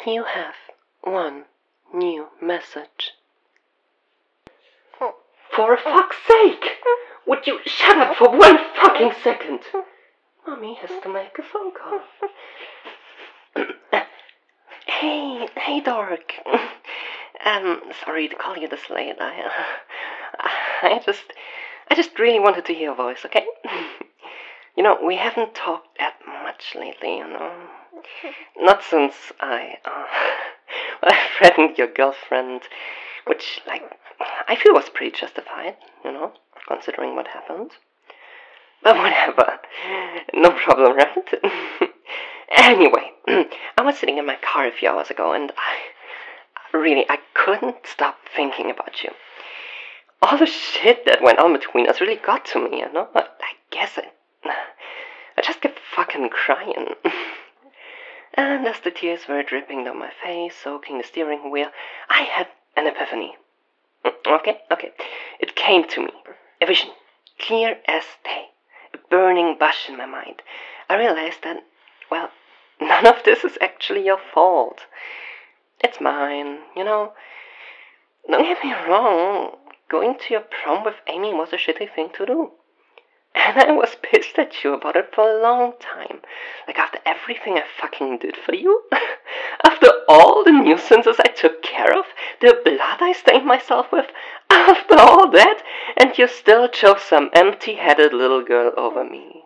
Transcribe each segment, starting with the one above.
You have one new message. For fuck's sake! Would you shut up for one fucking second? Mommy has to make a phone call. Hey, Dork. Sorry to call you this late. I just really wanted to hear your voice, okay? You know, we haven't talked that much lately, you know. Not since I threatened your girlfriend, which, I feel was pretty justified, you know, considering what happened. But whatever. No problem, right? Anyway, I was sitting in my car a few hours ago, and I couldn't stop thinking about you. All the shit that went on between us really got to me, you know? I guess I just kept fucking crying. And as the tears were dripping down my face, soaking the steering wheel, I had an epiphany. Okay. It came to me. A vision. Clear as day. A burning bush in my mind. I realized that, well, none of this is actually your fault. It's mine, you know. Don't get me wrong. Going to your prom with Amy was a shitty thing to do. And I was pissed at you about it for a long time. After everything I fucking did for you. After all the nuisances I took care of. The blood I stained myself with. After all that. And you still chose some empty-headed little girl over me.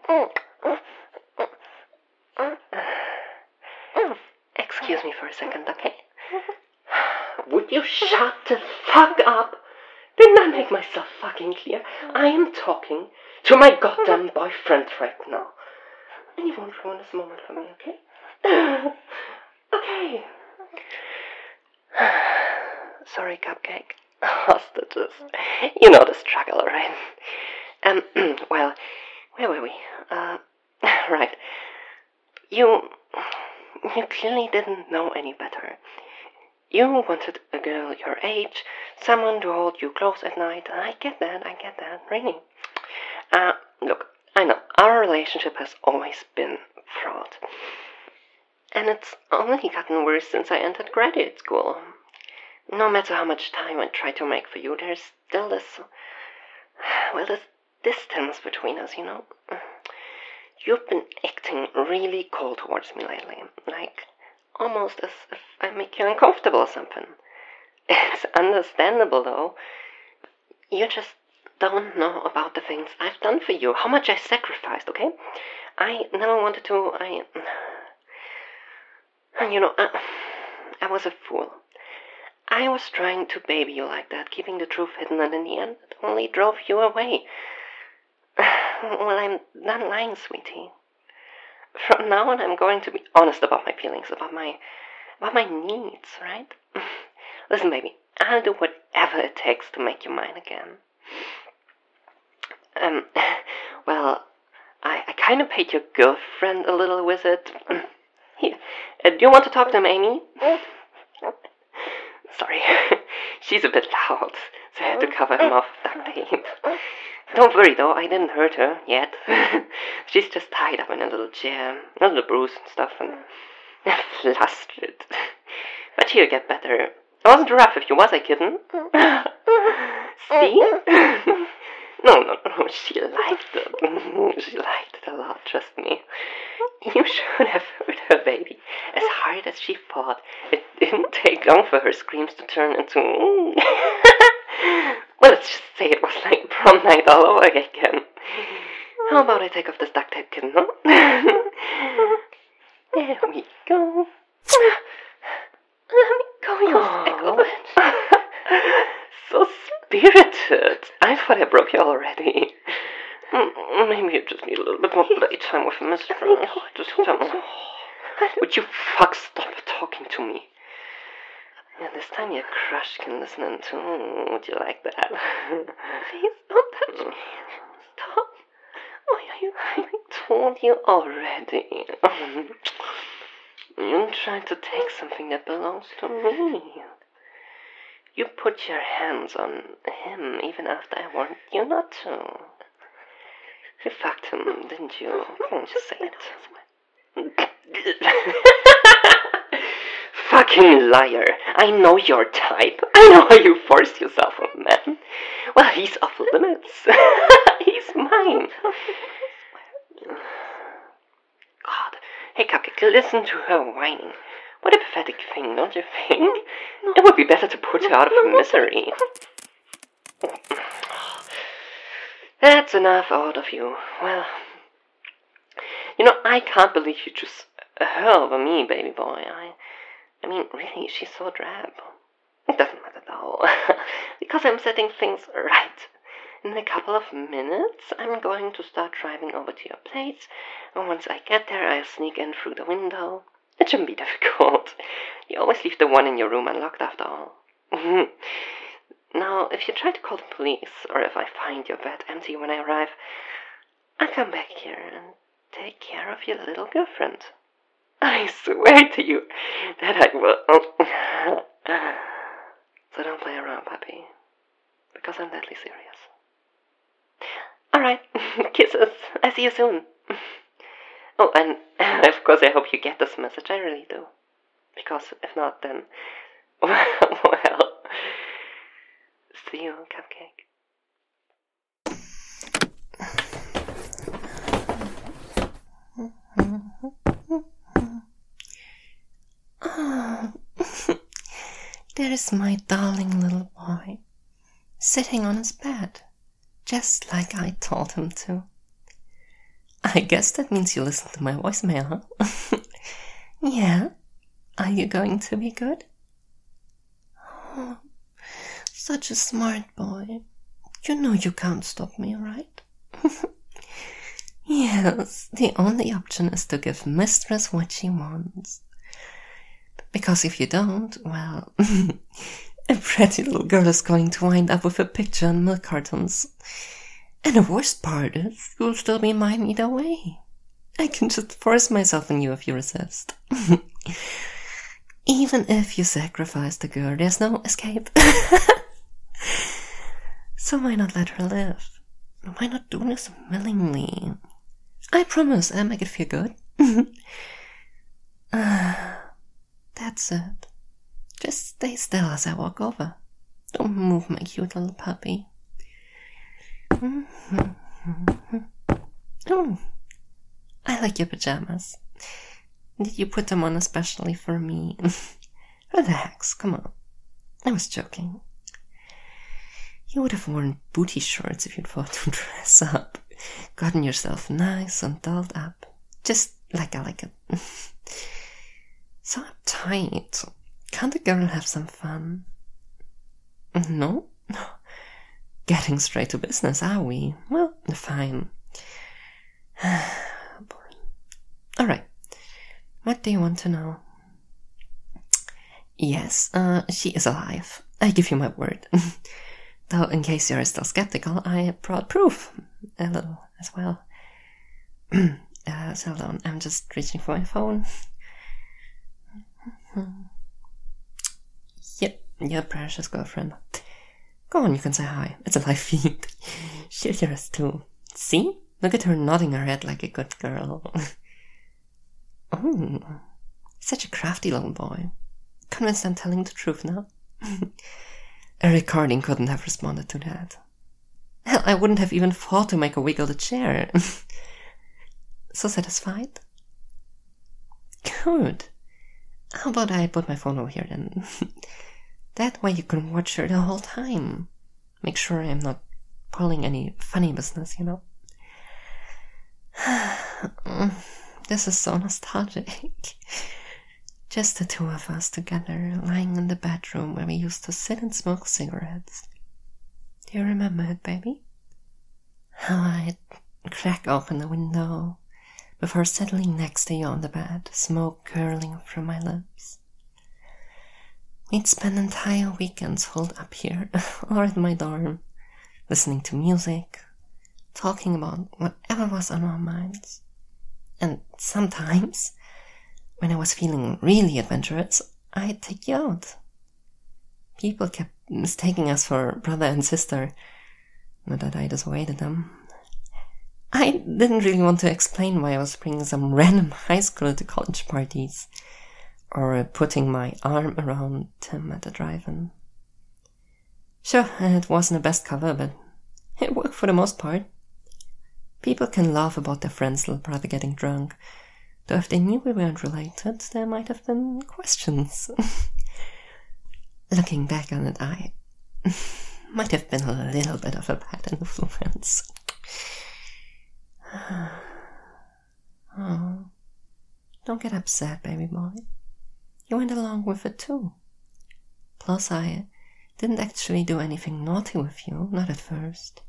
Excuse me for a second, okay? Would you shut the fuck up? Didn't I make myself fucking clear? I am talking to my goddamn boyfriend right now. And you won't ruin this moment for me, okay? Okay. Sorry, Cupcake. Hostages. You know the struggle, right? Well, where were we? Right. You clearly didn't know any better. You wanted a girl your age, someone to hold you close at night. I get that, really. Look, I know, our relationship has always been fraught. And it's only gotten worse since I entered graduate school. No matter how much time I try to make for you, there's still this distance between us, you know? You've been acting really cold towards me lately, almost as if I make you uncomfortable or something. It's understandable, though. You just don't know about the things I've done for you, how much I sacrificed, okay? I never wanted to, I was a fool. I was trying to baby you like that, keeping the truth hidden, and in the end, it only drove you away. Well, I'm not lying, sweetie. From now on, I'm going to be honest about my feelings, about my needs, right? Listen, baby, I'll do whatever it takes to make you mine again. Well, I kind of paid your girlfriend a little visit. Here, do you want to talk to him, Amy? Sorry, she's a bit loud, so I had to cover her mouth with duct tape. Don't worry, though, I didn't hurt her yet. She's just tied up in a little chair, a little bruised and stuff, and flustered. But she'll get better. I wasn't rough if you was, I kitten. See? No, she liked it. She liked it a lot, trust me. You should have heard her, baby. As hard as she fought, it didn't take long for her screams to turn into... Well, let's just say it was like prom night all over again. How about I take off this duct tape, kitten, huh? There we go. Let me go, you sick of it. So spirited. I thought I broke you already. Maybe you just need a little bit more playtime with Mistress. Just tell me. Would you fuck stop talking to me? Yeah, this time your crush can listen in too. Would you like that? Please don't touch me. Stop. Why are you crying? I told you already. You tried to take something that belongs to me. You put your hands on him even after I warned you not to. You fucked him, didn't you? Won't you say it? Fuck fucking liar. I know your type. I know how you forced yourself on a man. Well, he's off limits. He's mine. God. Hey, Cupcake, listen to her whining. What a pathetic thing, don't you think? It would be better to put her out of her misery. That's enough out of you. Well, I can't believe you choose her over me, baby boy. I mean, really, she's so drab. It doesn't matter though, because I'm setting things right. In a couple of minutes, I'm going to start driving over to your place, and once I get there, I'll sneak in through the window. It shouldn't be difficult. You always leave the one in your room unlocked after all. Now, if you try to call the police, or if I find your bed empty when I arrive, I'll come back here and take care of your little girlfriend. I swear to you that I will. So don't play around, puppy, because I'm deadly serious. Alright, kisses. I see you soon. Oh, and of course I hope you get this message, I really do. Because if not, then, well, see you, Cupcake. Oh, there's my darling little boy, sitting on his bed, just like I told him to. I guess that means you listen to my voicemail, huh? Yeah? Are you going to be good? Oh, such a smart boy. You know you can't stop me, right? Yes, the only option is to give Mistress what she wants. Because if you don't, well, a pretty little girl is going to wind up with a picture on milk cartons. And the worst part is, you'll still be mine either way. I can just force myself on you if you resist. Even if you sacrifice the girl, there's no escape. So why not let her live? Why not do this willingly? I promise I'll make it feel good. That's it. Just stay still as I walk over. Don't move, my cute little puppy. Oh, I like your pajamas. Did you put them on especially for me? Relax, come on. I was joking. You would have worn booty shorts if you'd thought to dress up. Gotten yourself nice and dolled up. Just like I like it. So uptight. Can't a girl have some fun? No? Getting straight to business, are we? Well, fine. Boring. Alright. What do you want to know? Yes, she is alive. I give you my word. Though, in case you're still skeptical, I brought proof. A little as well. So hold on, I'm just reaching for my phone. Yep, your precious girlfriend. Go on, you can say hi. It's a live feed. She'll hear us too. See? Look at her nodding her head like a good girl. Oh, such a crafty little boy. Convinced I'm telling the truth now? A recording couldn't have responded to that. Hell, I wouldn't have even thought to make her wiggle the chair. So satisfied? Good. How about I put my phone over here then? That way you can watch her the whole time. Make sure I'm not pulling any funny business, you know. This is so nostalgic. Just the two of us together, lying in the bedroom where we used to sit and smoke cigarettes. Do you remember it, baby? How I'd crack open the window, with her settling next to you on the bed, smoke curling from my lips. We'd spend entire weekends holed up here, or at my dorm, listening to music, talking about whatever was on our minds. And sometimes, when I was feeling really adventurous, I'd take you out. People kept mistaking us for brother and sister, not that I dissuaded them. I didn't really want to explain why I was bringing some random high school to college parties, or putting my arm around him at the drive-in. Sure, it wasn't the best cover, but it worked for the most part. People can laugh about their friend's little brother getting drunk, though if they knew we weren't related, there might have been questions. Looking back on it, I might have been a little bit of a bad influence. Oh, don't get upset, baby boy. You went along with it too. Plus, I didn't actually do anything naughty with you, not at first.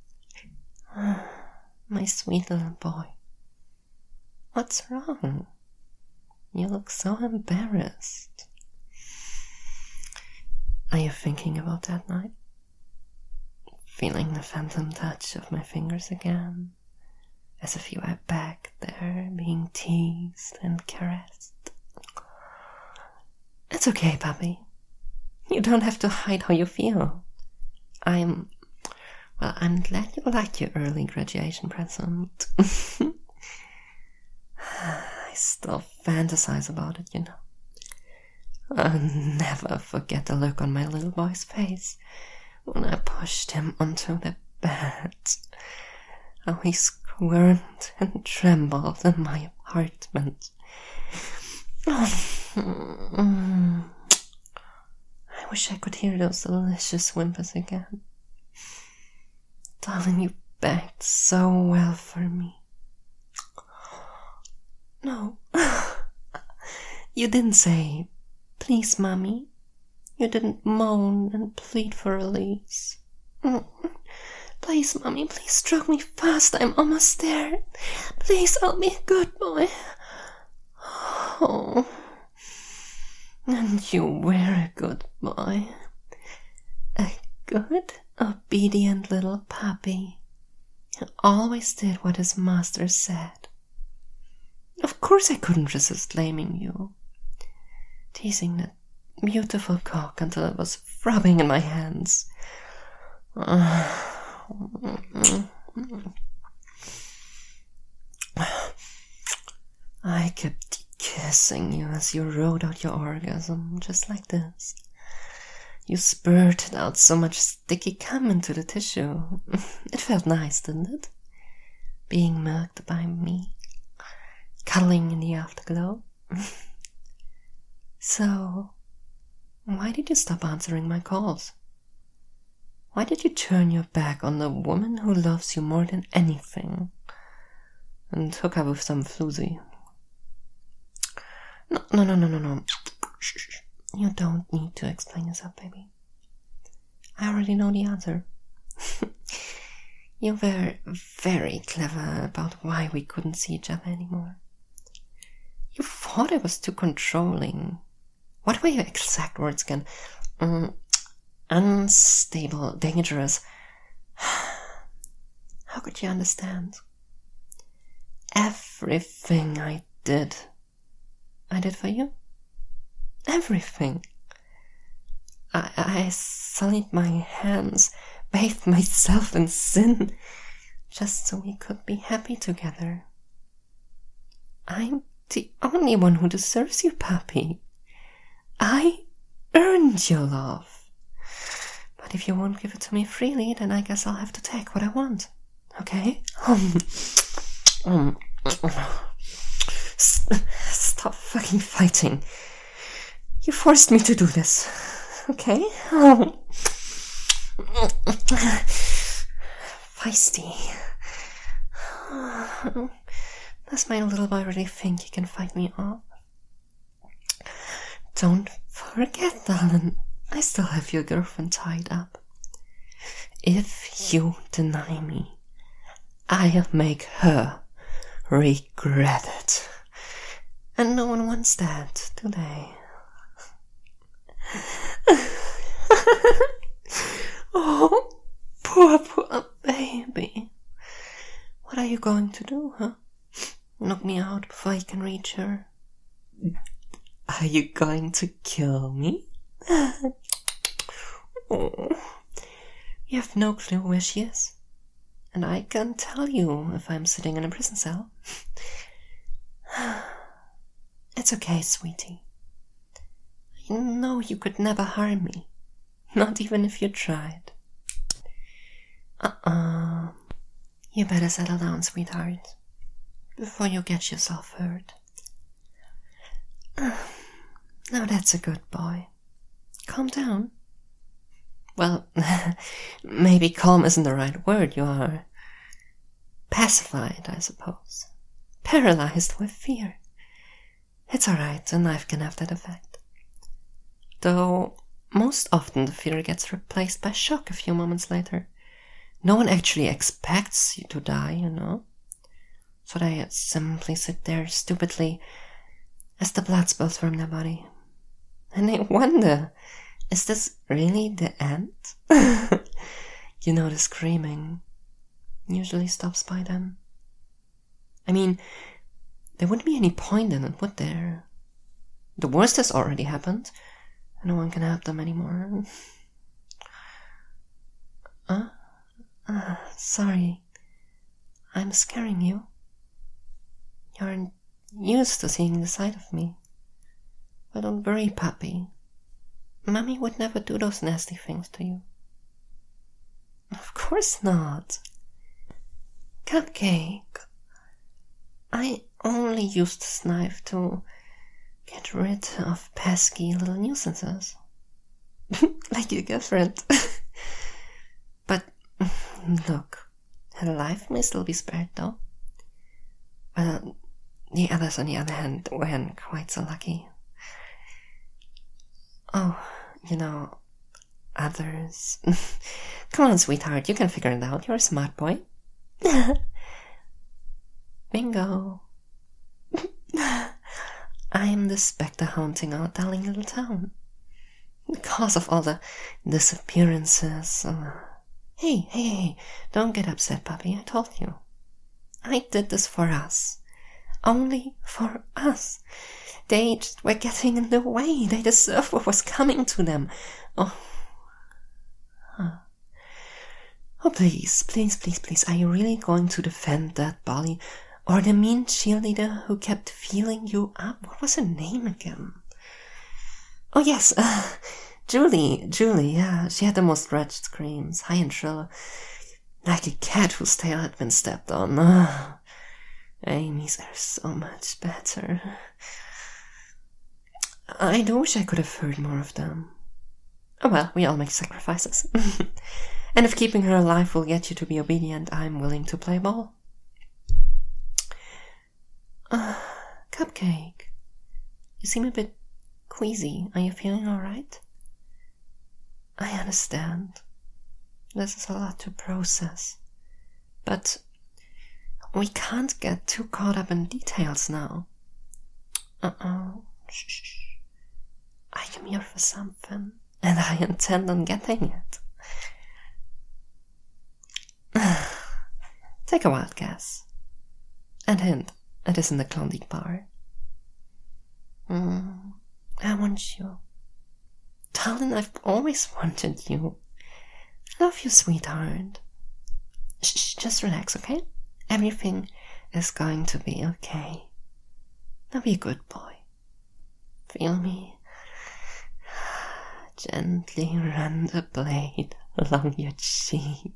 My sweet little boy. What's wrong? You look so embarrassed. Are you thinking about that night? Feeling the phantom touch of my fingers again, as if you were back there being teased and caressed. It's okay, puppy. You don't have to hide how you feel. I'm glad you like your early graduation present. I still fantasize about it, you know. I'll never forget the look on my little boy's face when I pushed him onto the bed. How he squirmed and trembled in my apartment. I wish I could hear those delicious whimpers again. Darling, you begged so well for me. No, you didn't say, please, Mommy. You didn't moan and plead for release. Please, Mommy, please stroke me fast. I'm almost there. Please, I'll be a good boy. Oh, and you were a good boy. A good, obedient little puppy who always did what his master said. Of course I couldn't resist blaming you, teasing that beautiful cock until it was throbbing in my hands. I kept kissing you as you rode out your orgasm, just like this. You spurted out so much sticky cum into the tissue. It felt nice, didn't it? Being milked by me, cuddling in the afterglow. So, why did you stop answering my calls? Why did you turn your back on the woman who loves you more than anything and hook up with some floozy? No. Shh. You don't need to explain yourself, baby. I already know the answer. You were very clever about why we couldn't see each other anymore. You thought I was too controlling. What were your exact words again? Unstable, dangerous. How could you understand? Everything I did for you. Everything. I sullied my hands, bathed myself in sin, just so we could be happy together. I'm the only one who deserves you, puppy. I earned your love. But if you won't give it to me freely, then I guess I'll have to take what I want. Okay? Stop fucking fighting. You forced me to do this. Okay? Feisty. Does my little boy really think he can fight me off? Don't forget, darling, I still have your girlfriend tied up. If you deny me, I'll make her regret it. And no one wants that, do they? Oh, poor baby. What are you going to do, huh? Knock me out before I can reach her? Are you going to kill me? Oh, you have no clue where she is. And I can't tell you if I'm sitting in a prison cell. It's okay, sweetie. You know you could never harm me. Not even if you tried. You better settle down, sweetheart, before you get yourself hurt. Now that's a good boy. Calm down. Well, maybe calm isn't the right word. You are pacified, I suppose. Paralyzed with fear. It's alright, a knife can have that effect. Though, most often the fear gets replaced by shock a few moments later. No one actually expects you to die, you know. So they simply sit there stupidly as the blood spills from their body. And they wonder, is this really the end? You know, the screaming usually stops by then. I mean, there wouldn't be any point in it, would there? The worst has already happened, and no one can help them anymore. Sorry. I'm scaring you. You aren't used to seeing the side of me. But don't worry, puppy. Mommy would never do those nasty things to you. Of course not. Cupcake. I only used this knife to get rid of pesky little nuisances. Like your girlfriend. But, look, her life may still be spared, though. Well, the others, on the other hand, weren't quite so lucky. Oh, you know, others. Come on, sweetheart, you can figure it out. You're a smart boy. Bingo. I'm the spectre haunting our darling little town. Because of all the disappearances. Hey, don't get upset, puppy, I told you. I did this for us. Only for us. They just were getting in the way. They deserved what was coming to them. Oh, please. Are you really going to defend that bully? Or the mean cheerleader who kept feeling you up? What was her name again? Oh, yes, Julie, yeah. She had the most wretched screams, high and shrill, like a cat whose tail had been stepped on. Amy's are so much better. I do wish I could have heard more of them. Oh well, we all make sacrifices. And if keeping her alive will get you to be obedient, I'm willing to play ball. Cupcake, you seem a bit queasy. Are you feeling alright? I understand. This is a lot to process. But we can't get too caught up in details now. Shh. I am here for something, and I intend on getting it. Take a wild guess. And hint, it isn't the Klondike bar. I want you. Darling, I've always wanted you. I love you, sweetheart. Shh, just relax, okay? Everything is going to be okay. Now be a good boy. Feel me? Gently run the blade along your cheek.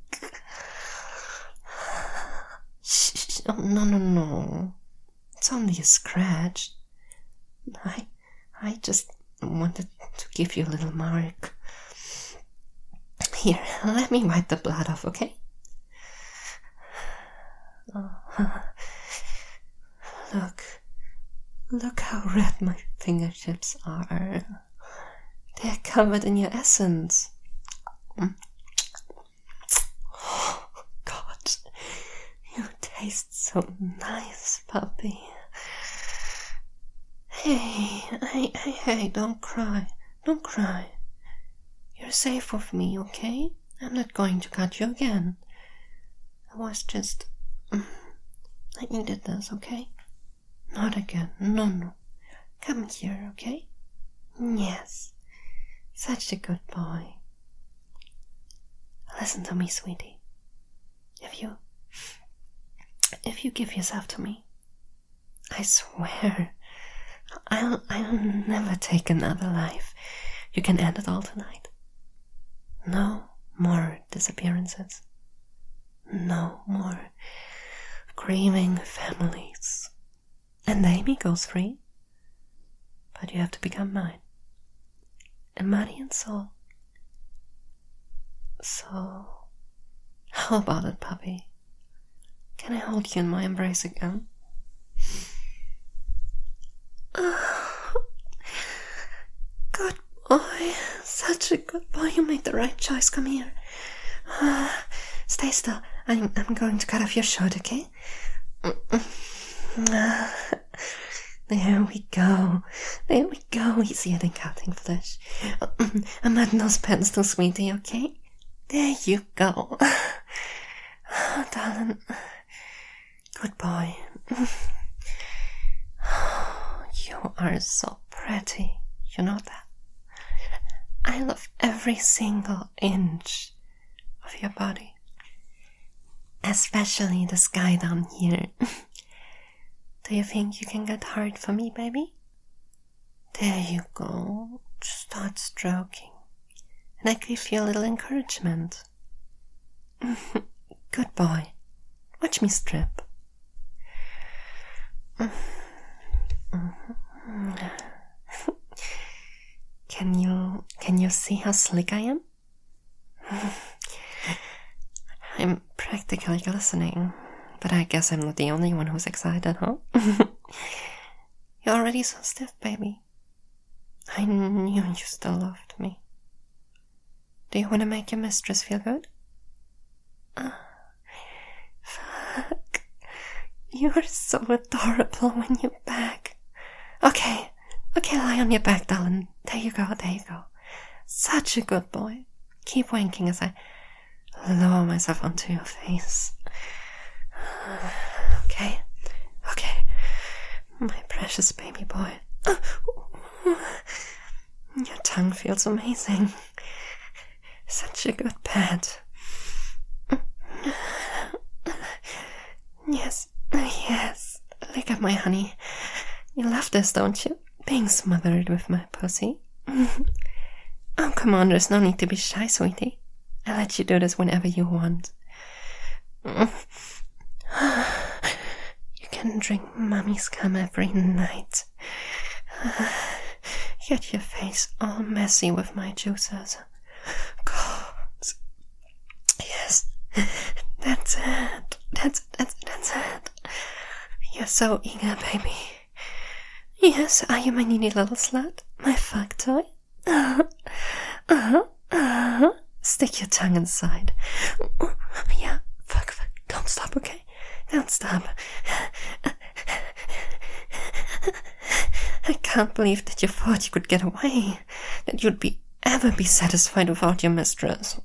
Shh. Oh, no. It's only a scratch. I just wanted to give you a little mark. Here, let me wipe the blood off, okay? Look how red my fingertips are. They're covered in your essence. Oh, God, you taste so nice, puppy. Hey, don't cry. You're safe with me, okay? I'm not going to cut you again. I was just... I needed this, okay? Not again. No. Come here, okay? Yes. Such a good boy. Listen to me, sweetie. If you give yourself to me, I swear I'll never take another life. You can end it all tonight. No more disappearances. No more grieving families. And Amy goes free. But you have to become mine. In body and soul. So, how about it, puppy? Can I hold you in my embrace again? Good boy. Such a good boy. You made the right choice. Come here. Stay still. I'm going to cut off your shirt, okay? There we go. There we go. Easier than cutting flesh. I'm adding those pens to sweetie, okay? There you go. Oh, darling. Good boy. You are so pretty. You know that? I love every single inch of your body. Especially the sky down here. Do you think you can get hard for me, baby? There you go. Start stroking. And I give you a little encouragement. Good boy. Watch me strip. Can you see how slick I am? I'm practically glistening, but I guess I'm not the only one who's excited, huh? You're already so stiff, baby. I knew you still loved me. Do you want to make your mistress feel good? Fuck. You're so adorable when you're back. Okay, lie on your back, darling. There you go. Such a good boy. Keep winking as I lower myself onto your face. Okay. My precious baby boy. Your tongue feels amazing. Such a good pet. Yes. Lick up my honey. You love this, don't you? Being smothered with my pussy. Oh, come on, there's no need to be shy, sweetie. I'll let you do this whenever you want. You can drink mommy's cum every night. Get your face all messy with my juices. God. Yes. That's it. You're so eager, baby. Yes, are you my needy little slut? My fuck toy? Stick your tongue inside. Yeah, fuck. Don't stop, okay? Don't stop. I can't believe that you thought you could get away. That you'd ever be satisfied without your mistress.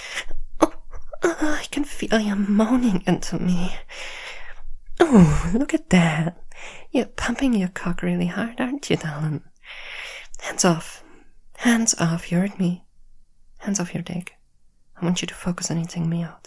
I can feel you moaning into me. Oh, look at that. You're pumping your cock really hard, aren't you, darling? Hands off, you heard me. Hands off your dick. I want you to focus on eating me out.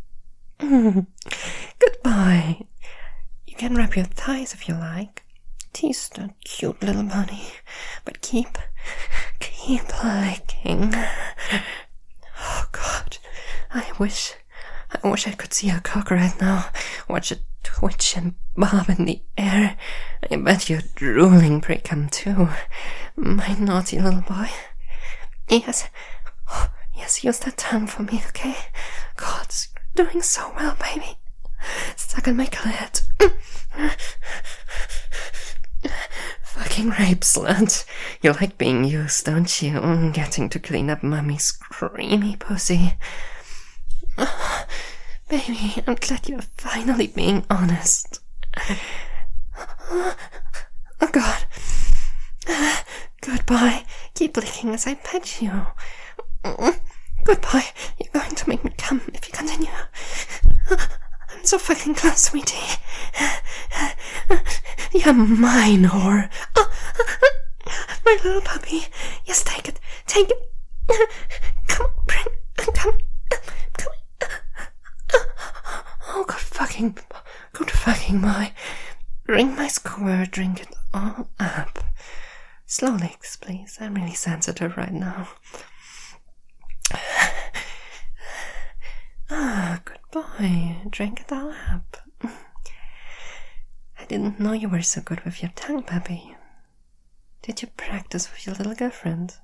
Goodbye. You can wrap your thighs if you like. Tease that cute little body. But keep licking. Oh, God. I wish I could see a cock right now. Watch it twitch and bob in the air. I bet you're drooling pre-cum too. My naughty little boy. Yes, use that tongue for me, okay? God, you're doing so well, baby. Stuck in my clit. Fucking rape slut. You like being used, don't you? Getting to clean up mommy's creamy pussy. Baby, I'm glad you're finally being honest. Oh, God. Goodbye. Keep licking as I pet you. Goodbye. You're going to make me come if you continue. I'm so fucking close, sweetie. You're mine, whore. My little puppy. Yes, take it. Come on, come. Oh, good fucking boy. Bring my squirt, drink it all up. Slow legs, please. I'm really sensitive right now. Good boy. Drink it all up. I didn't know you were so good with your tongue, puppy. Did you practice with your little girlfriend?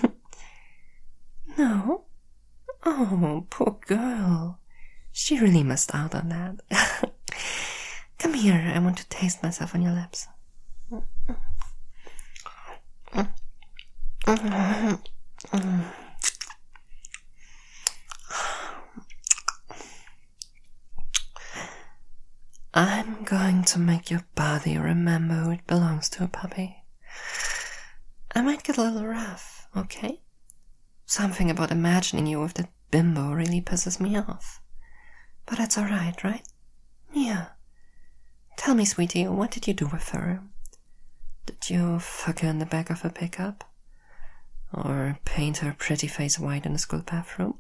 No? Oh, poor girl. She really missed out on that. Come here, I want to taste myself on your lips. I'm going to make your body remember who it belongs to, puppy. I might get a little rough, okay? Something about imagining you with that bimbo really pisses me off. But that's alright, right? Yeah. Tell me, sweetie, what did you do with her? Did you fuck her in the back of a pickup? Or paint her pretty face white in the school bathroom?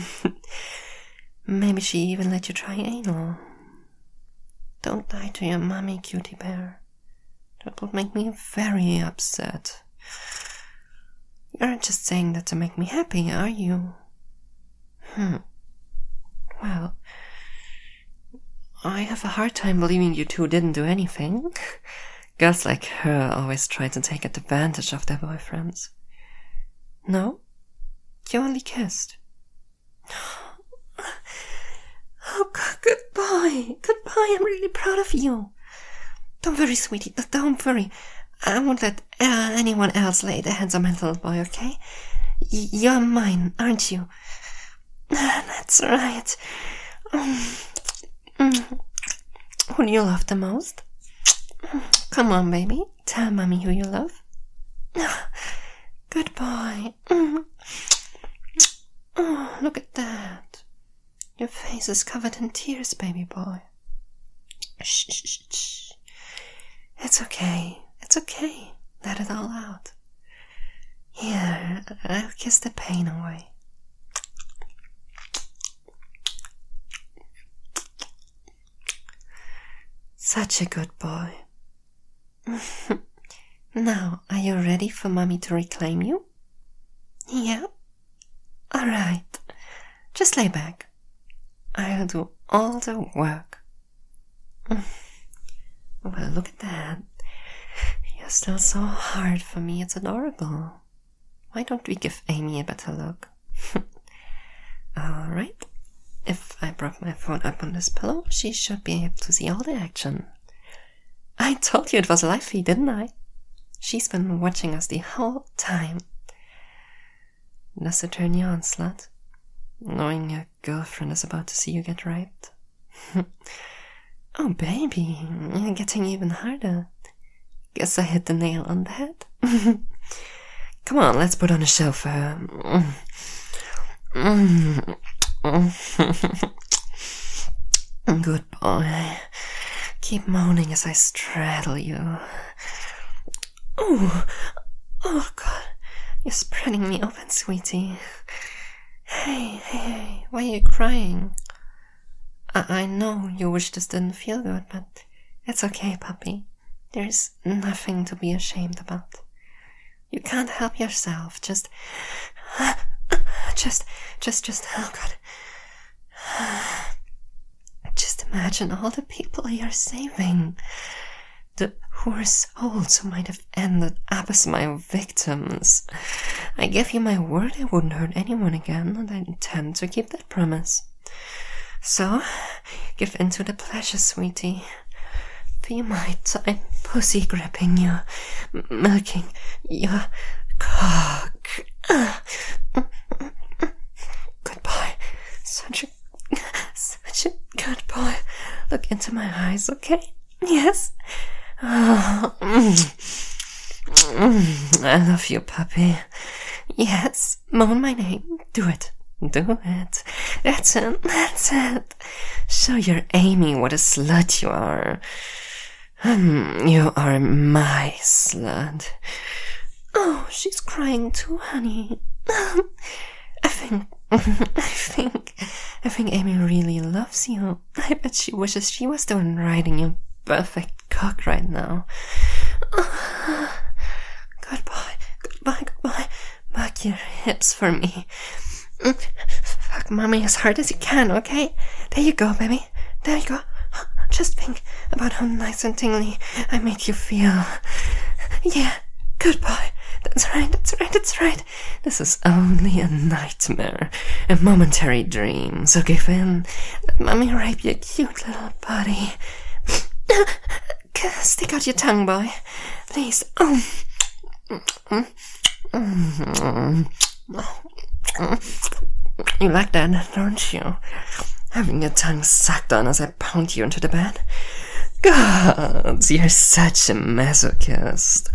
Maybe she even let you try anal. Don't lie to your mommy, cutie bear. That would make me very upset. You aren't just saying that to make me happy, are you? Well, I have a hard time believing you two didn't do anything. Girls like her always try to take advantage of their boyfriends. No? You only kissed. Oh, God, goodbye. Goodbye, I'm really proud of you. Don't worry, sweetie, don't worry. I won't let anyone else lay their hands on my little boy, okay? You're mine, aren't you? That's right. Who do you love the most? Come on, baby. Tell mommy who you love. Good boy. Oh, look at that. Your face is covered in tears, baby boy. Shh, shh, shh. It's okay. It's okay. Let it all out. Here, I'll kiss the pain away. Such a good boy. Now, are you ready for mommy to reclaim you? Yeah. Alright. Just lay back. I'll do all the work. Well, look at that. You're still so hard for me, it's adorable. Why don't we give Amy a better look? Alright. If I prop my phone up on this pillow, she should be able to see all the action. I told you it was a live feed, didn't I? She's been watching us the whole time. Does it turn you on, slut? Knowing your girlfriend is about to see you get raped? Oh, baby, you're getting even harder. Guess I hit the nail on the head. Come on, let's put on a show for her. Good boy. Keep moaning as I straddle you. Oh, God. You're spreading me open, sweetie. Hey, why are you crying? I know you wish this didn't feel good, but it's okay, puppy. There's nothing to be ashamed about. You can't help yourself. Just, oh God. Just imagine all the people you're saving. The poor souls who might have ended up as my victims. I give you my word I wouldn't hurt anyone again, and I intend to keep that promise. So, give in to the pleasure, sweetie. Be my time pussy gripping you, milking your cock. Good boy. Such a good boy. Look into my eyes, okay? Yes? Oh, I love you, puppy. Yes, moan my name. Do it. That's it. Show your Amy what a slut you are. You are my slut. Oh, she's crying too, honey. I think Amy really loves you. I bet she wishes she was the one riding your perfect cock right now. Good boy. fuck your hips for me. Fuck mommy as hard as you can, okay? There you go, baby. There you go. Just think about how nice and tingly I made you feel. Yeah, good boy. That's right. This is only a nightmare, a momentary dream, so give in. Let mommy rape your cute little body. Stick out your tongue, boy. Please. You like that, don't you? Having your tongue sucked on as I pound you into the bed? God, you're such a masochist.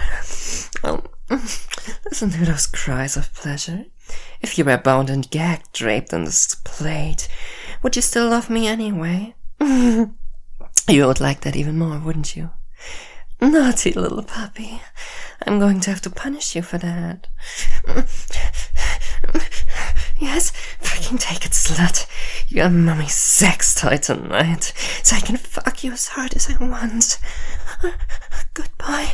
Listen to those cries of pleasure. If you were bound and gagged, draped on this plate, would you still love me anyway? You would like that even more, wouldn't you? Naughty little puppy. I'm going to have to punish you for that. Yes, fucking take it, slut. You're mommy's sex toy tonight, so I can fuck you as hard as I want. Goodbye.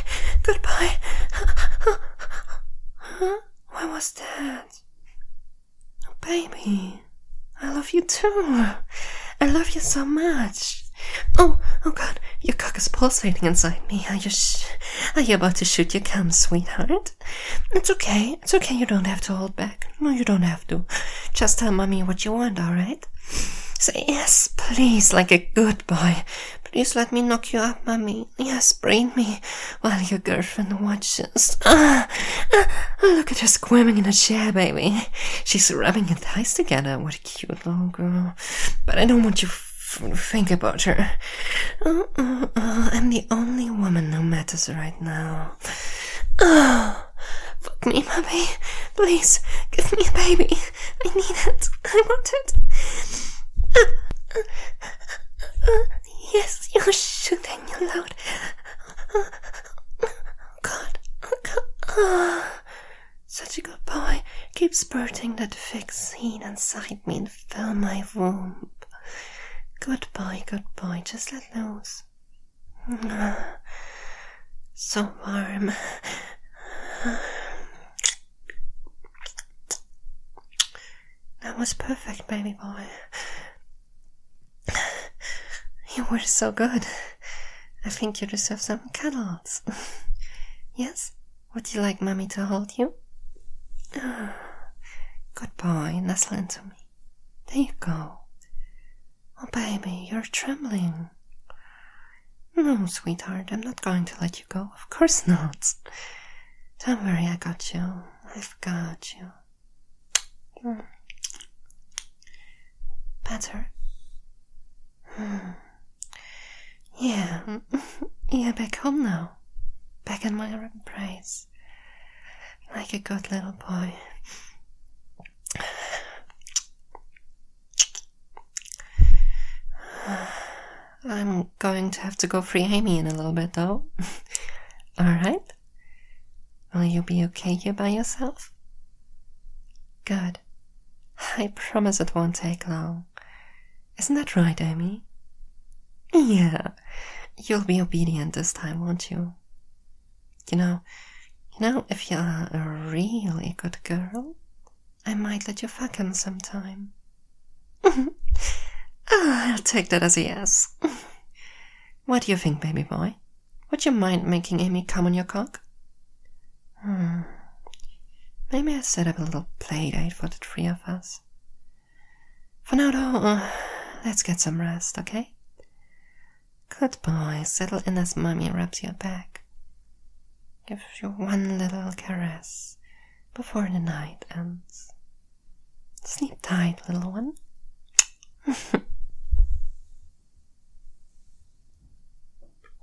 What was that? Oh, baby, I love you too. I love you so much. Oh God, your cock is pulsating inside me. Are you about to shoot your cum, sweetheart? It's okay, you don't have to hold back. No, you don't have to. Just tell mommy what you want, alright? Say yes, please, like a good boy. Please let me knock you up, mommy. Yes, brain me while your girlfriend watches. Look at her squirming in her chair, baby. She's rubbing her thighs together. What a cute little girl. But I don't want you think about her. I'm the only woman who matters right now. Fuck me, mommy. Please, give me a baby. I need it. I want it. Yes, you're shooting loud. God. Such a good boy. Keep spurting that fixed heat inside me and fill my womb. Good boy, just let loose. So warm. That was perfect, baby boy. You were so good. I think you deserve some cuddles. Yes? Would you like mommy to hold you? Good boy, nestle into me. There you go. Oh, baby, you're trembling. No, sweetheart, I'm not going to let you go. Of course not. Don't worry, I got you. I've got you. Better? Yeah. Yeah, back home now. Back in my embrace. Like a good little boy. I'm going to have to go free Amy in a little bit, though. Alright? Will you be okay here by yourself? Good. I promise it won't take long. Isn't that right, Amy? Yeah. You'll be obedient this time, won't you? You know, if you're a really good girl, I might let you fuck him sometime. I'll take that as a yes. What do you think, baby boy? Would you mind making Amy come on your cock? Maybe I set up a little play date for the three of us. For now, though, let's get some rest, okay? Good boy, settle in as mommy rubs your back. Give you one little caress before the night ends. Sleep tight, little one.